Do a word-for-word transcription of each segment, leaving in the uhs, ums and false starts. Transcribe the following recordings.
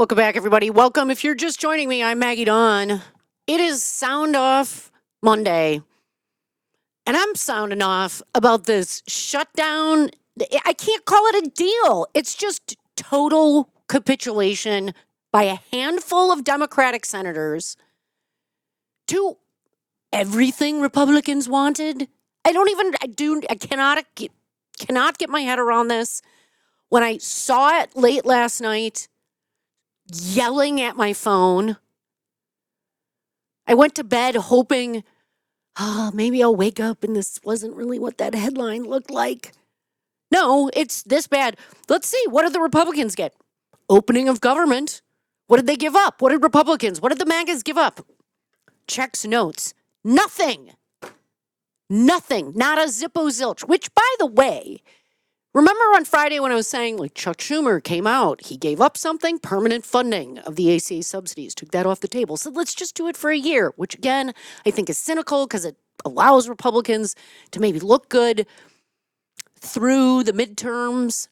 Welcome back, everybody. Welcome. If you're just joining me, I'm Maggie Dawn. It is Sound Off Monday, and I'm sounding off about this shutdown. I can't call it a deal. It's just total capitulation by a handful of Democratic senators to everything Republicans wanted. I don't even, I do, I cannot, cannot get my head around this. When I saw it late last night, yelling at my phone, I went to bed hoping, oh, maybe I'll wake up and this wasn't really what that headline looked like. No, it's this bad. Let's see. What did the Republicans get? Opening of government. What did they give up? What did Republicans, what did the MAGAs give up? Checks, notes. Nothing. Nothing. Not a zippo zilch. Which, by the way, remember on Friday when I was saying, like, Chuck Schumer came out, he gave up something, permanent funding of the A C A subsidies, took that off the table. So let's just do it for a year, which again, I think is cynical because it allows Republicans to maybe look good through the midterms.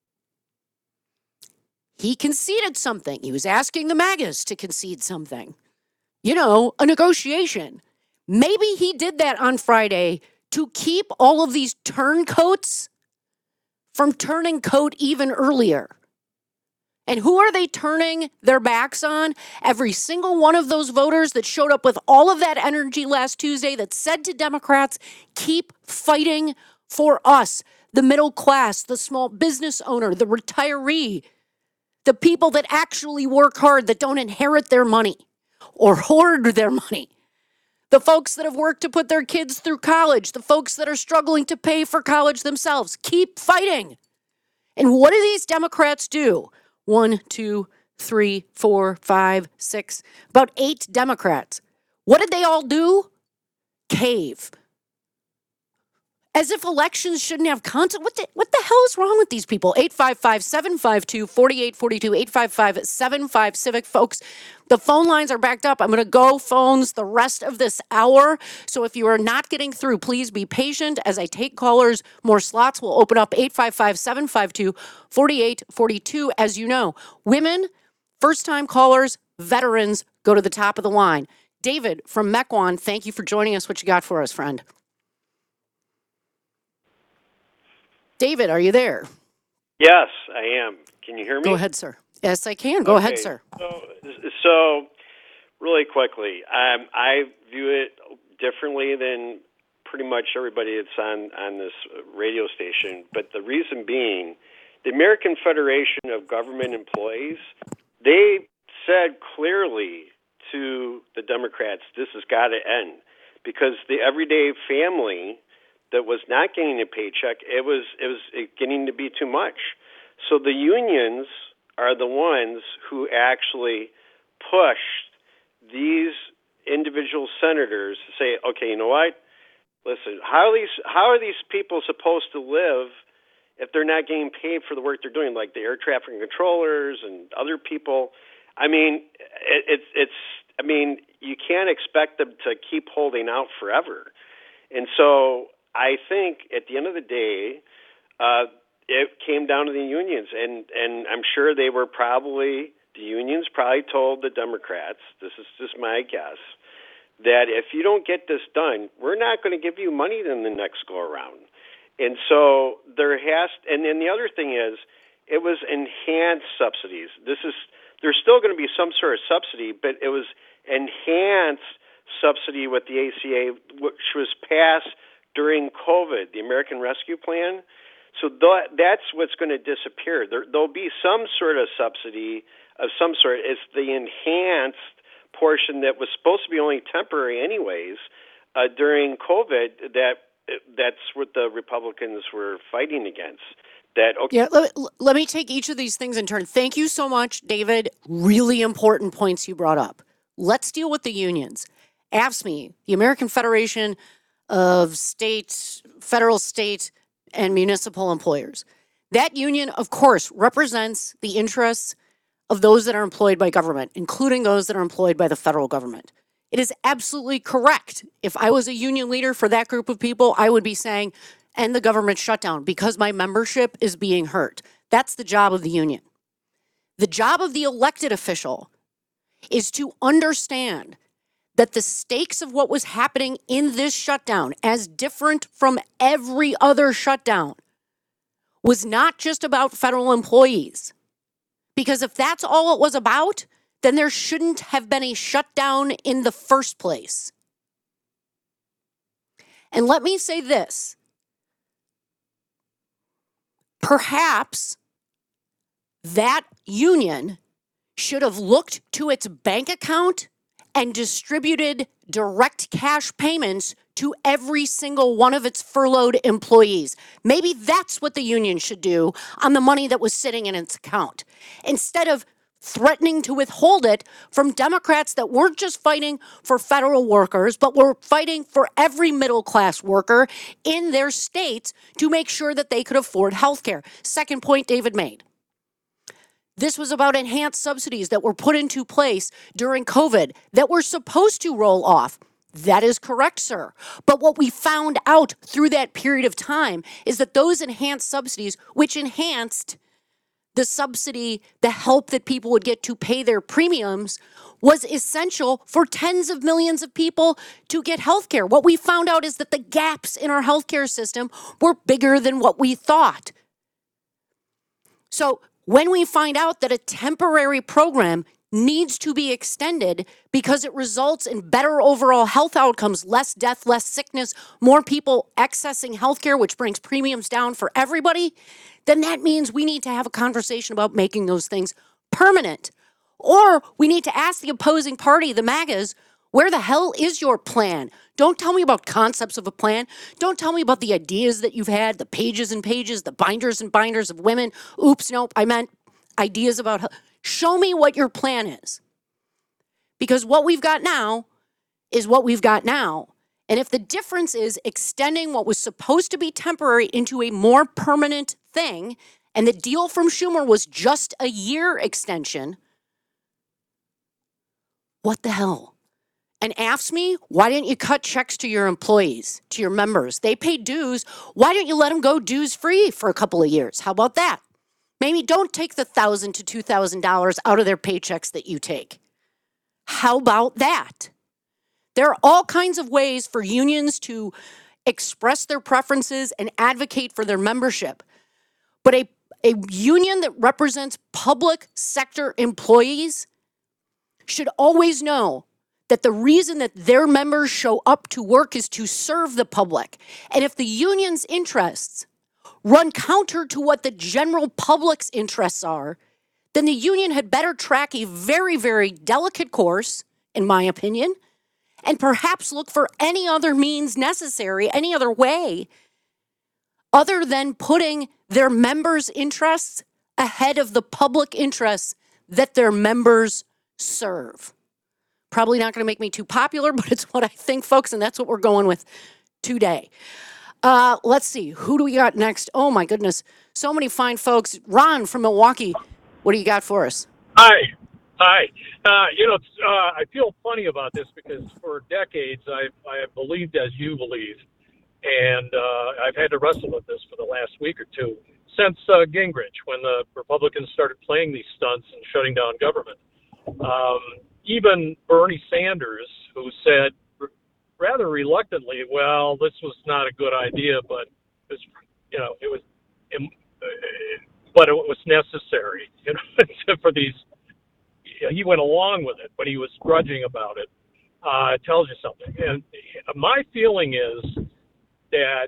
He conceded something. He was asking the MAGAs to concede something. You know, a negotiation. Maybe he did that on Friday to keep all of these turncoats from turning coat even earlier. And who are they turning their backs on? Every single one of those voters that showed up with all of that energy last Tuesday that said to Democrats, keep fighting for us, the middle class, the small business owner, the retiree, the people that actually work hard, that don't inherit their money or hoard their money. The folks that have worked to put their kids through college, the folks that are struggling to pay for college themselves, keep fighting. And what do these Democrats do? One, two, three, four, five, six, about eight Democrats. What did they all do? Cave. As if elections shouldn't have content. What the, what the hell is wrong with these people? eight five five, seven five two, four eight four two, eight five five, seven five Civic. Folks, the phone lines are backed up. I'm going to go phones the rest of this hour. So if you are not getting through, please be patient as I take callers. More slots will open up eight five five, seven five two, four eight four two. As you know, women, first-time callers, veterans go to the top of the line. David from Mequon, thank you for joining us. What you got for us, friend? David, are you there? Yes, I am. Can you hear me? Go ahead, sir. Yes, I can. Go okay. ahead, sir. So, so really quickly, um, I view it differently than pretty much everybody that's on, on this radio station. But the reason being, the American Federation of Government Employees, they said clearly to the Democrats, this has got to end. Because the everyday family that was not getting a paycheck, it was it was getting to be too much. So the unions are the ones who actually pushed these individual senators to say, okay, you know what? Listen, how are these how are these people supposed to live if they're not getting paid for the work they're doing, like the air traffic controllers and other people? I mean, it, it's it's I mean, you can't expect them to keep holding out forever. And so I think at the end of the day, uh, it came down to the unions, and, and I'm sure they were probably, the unions probably told the Democrats, this is just my guess, that if you don't get this done, we're not going to give you money in the next go around. And so there has, and then the other thing is, it was enhanced subsidies. This is, there's still going to be some sort of subsidy, but it was enhanced subsidy with the A C A, which was passed during COVID, the American Rescue Plan. So th- that's what's going to disappear. There, there'll be some sort of subsidy of some sort. It's the enhanced portion that was supposed to be only temporary anyways uh, during COVID that that's what the Republicans were fighting against. That okay. Yeah, let, let me take each of these things in turn. Thank you so much, David. Really important points you brought up. Let's deal with the unions. A F S C M E, the American Federation of State, Federal, State, and Municipal Employers. That union, of course, represents the interests of those that are employed by government, including those that are employed by the federal government. It is absolutely correct. If I was a union leader for that group of people, I would be saying, end the government shutdown because my membership is being hurt. That's the job of the union. The job of the elected official is to understand that the stakes of what was happening in this shutdown, as different from every other shutdown, was not just about federal employees. Because if that's all it was about, then there shouldn't have been a shutdown in the first place. And let me say this. Perhaps that union should have looked to its bank account and distributed direct cash payments to every single one of its furloughed employees. Maybe that's what the union should do on the money that was sitting in its account, instead of threatening to withhold it from Democrats that weren't just fighting for federal workers, but were fighting for every middle-class worker in their states to make sure that they could afford health care. Second point David made. This was about enhanced subsidies that were put into place during COVID that were supposed to roll off. That is correct, sir. But what we found out through that period of time is that those enhanced subsidies, which enhanced the subsidy, the help that people would get to pay their premiums, was essential for tens of millions of people to get health care. What we found out is that the gaps in our healthcare system were bigger than what we thought. So when we find out that a temporary program needs to be extended because it results in better overall health outcomes, less death, less sickness, more people accessing healthcare, which brings premiums down for everybody, then that means we need to have a conversation about making those things permanent. Or we need to ask the opposing party, the MAGAs, where the hell is your plan? Don't tell me about concepts of a plan. Don't tell me about the ideas that you've had, the pages and pages, the binders and binders of women. Oops, nope, I meant ideas about health. Show me what your plan is. Because what we've got now is what we've got now. And if the difference is extending what was supposed to be temporary into a more permanent thing, and the deal from Schumer was just a year extension, what the hell? And ask me, why didn't you cut checks to your employees, to your members? They pay dues. Why don't you let them go dues free for a couple of years? How about that? Maybe don't take the one thousand dollars to two thousand dollars out of their paychecks that you take. How about that? There are all kinds of ways for unions to express their preferences and advocate for their membership. But a, a union that represents public sector employees should always know that the reason that their members show up to work is to serve the public. And if the union's interests run counter to what the general public's interests are, then the union had better track a very, very delicate course, in my opinion, and perhaps look for any other means necessary, any other way, other than putting their members' interests ahead of the public interests that their members serve. Probably not going to make me too popular, but it's what I think, folks, and that's what we're going with today. Uh, let's see, who do we got next? Oh, my goodness. So many fine folks. Ron from Milwaukee, what do you got for us? Hi. Hi. Uh, you know, uh, I feel funny about this because for decades I've, I have believed as you believe, and uh, I've had to wrestle with this for the last week or two since uh, Gingrich, when the Republicans started playing these stunts and shutting down government. Um, even Bernie Sanders, who said rather reluctantly, well, this was not a good idea, but it was, you know, it was, but it was necessary, you know, for these. He went along with it, but he was grudging about it. Uh, it tells you something. And my feeling is that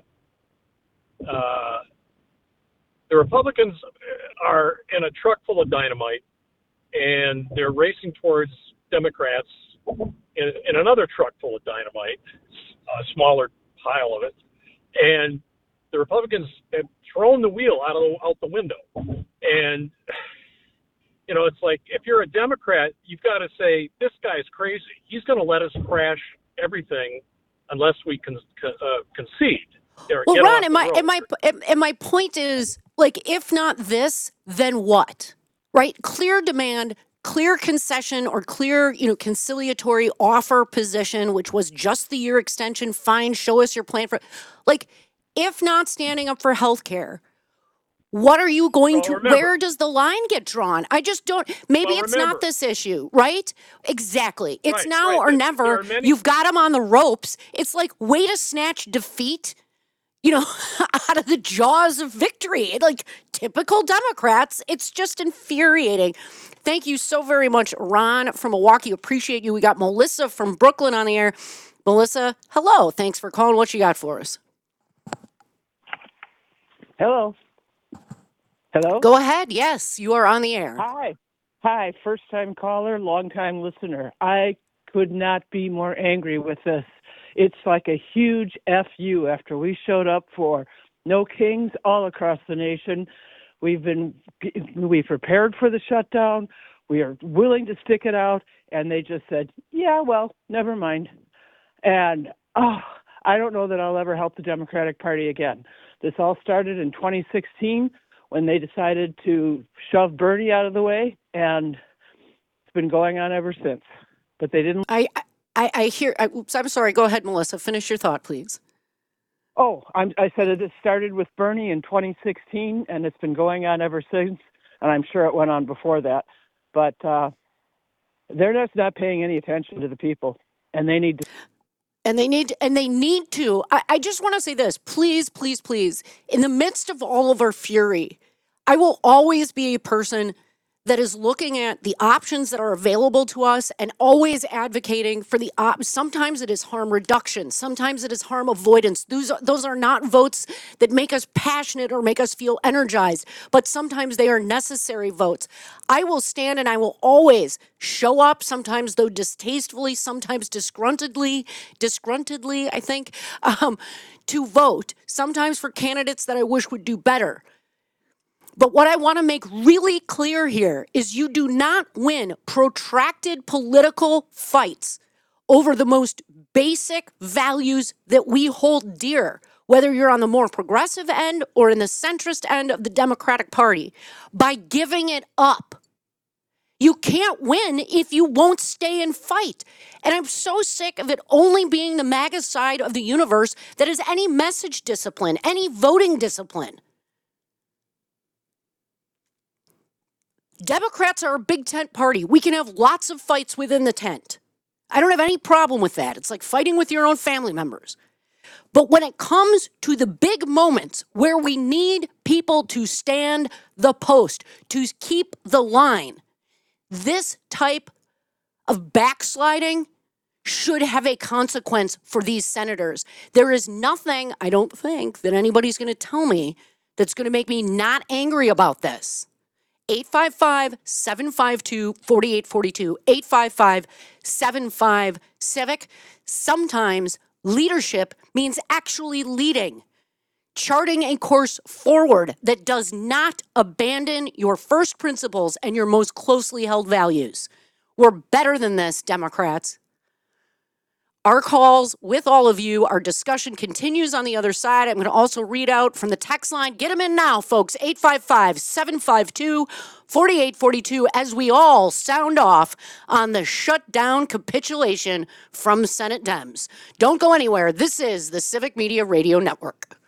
uh, the Republicans are in a truck full of dynamite, and they're racing towards Democrats in, in another truck full of dynamite, a smaller pile of it. And the Republicans have thrown the wheel out of the, out the window. And you know, it's like, if you're a Democrat, you've got to say, this guy's crazy. He's going to let us crash everything unless we con- uh, concede. Well, Ron, and my, and, my, and my point is, like, if not this, then what? Right? Clear demand, clear concession, or clear, you know, conciliatory offer position, which was just the year extension, fine, show us your plan for, like, if not standing up for health care, What are you going Well, to, remember- where does the line get drawn? I just don't, maybe Well, it's remember- not this issue, right? Exactly. It's Right, now right. or There- never. there are many- You've got them on the ropes. It's like, way to snatch defeat, you know, out of the jaws of victory. Like, typical Democrats. It's just infuriating. Thank you so very much, Ron from Milwaukee. Appreciate you. We got Melissa from Brooklyn on the air. Melissa, hello. Thanks for calling. What you got for us? Hello. Hello. Go ahead. Yes, you are on the air. Hi. Hi. First time caller, long time listener. I could not be more angry with this. It's like a huge F U after we showed up for no kings all across the nation. We've been, we prepared for the shutdown. We are willing to stick it out. And they just said, yeah, well, never mind. And oh, I don't know that I'll ever help the Democratic Party again. This all started in twenty sixteen when they decided to shove Bernie out of the way, and it's been going on ever since. But they didn't. I I, I hear. I, oops, I'm sorry. Go ahead, Melissa. Finish your thought, please. Oh, I'm, I said it started with Bernie in twenty sixteen, and it's been going on ever since. And I'm sure it went on before that. But uh, they're just not paying any attention to the people, and they need to. And they need and they need to. I, I just want to say this. Please, please, please. In the midst of all of our fury, I will always be a person that is looking at the options that are available to us and always advocating for the op- sometimes it is harm reduction, sometimes it is harm avoidance. Those are, those are not votes that make us passionate or make us feel energized, but sometimes they are necessary votes. I will stand and I will always show up, sometimes though distastefully, sometimes disgruntledly, disgruntledly, I think, um, to vote, sometimes for candidates that I wish would do better. But what I want to make really clear here is you do not win protracted political fights over the most basic values that we hold dear, whether you're on the more progressive end or in the centrist end of the Democratic Party, by giving it up. You can't win if you won't stay and fight. And I'm so sick of it only being the MAGA side of the universe that is any message discipline, any voting discipline. Democrats are a big tent party. We can have lots of fights within the tent. I don't have any problem with that. It's like fighting with your own family members. But when it comes to the big moments where we need people to stand the post, to keep the line, this type of backsliding should have a consequence for these senators. There is nothing, I don't think, that anybody's going to tell me that's going to make me not angry about this. eight five five, seven five two, four eight four two, eight five five, seven five, civic. Sometimes leadership means actually leading, charting a course forward that does not abandon your first principles and your most closely held values. We're better than this, Democrats. Our calls with all of you, our discussion continues on the other side. I'm going to also read out from the text line. Get them in now, folks. eight five five, seven five two, four eight four two as we all sound off on the shutdown capitulation from Senate Dems. Don't go anywhere. This is the Civic Media Radio Network.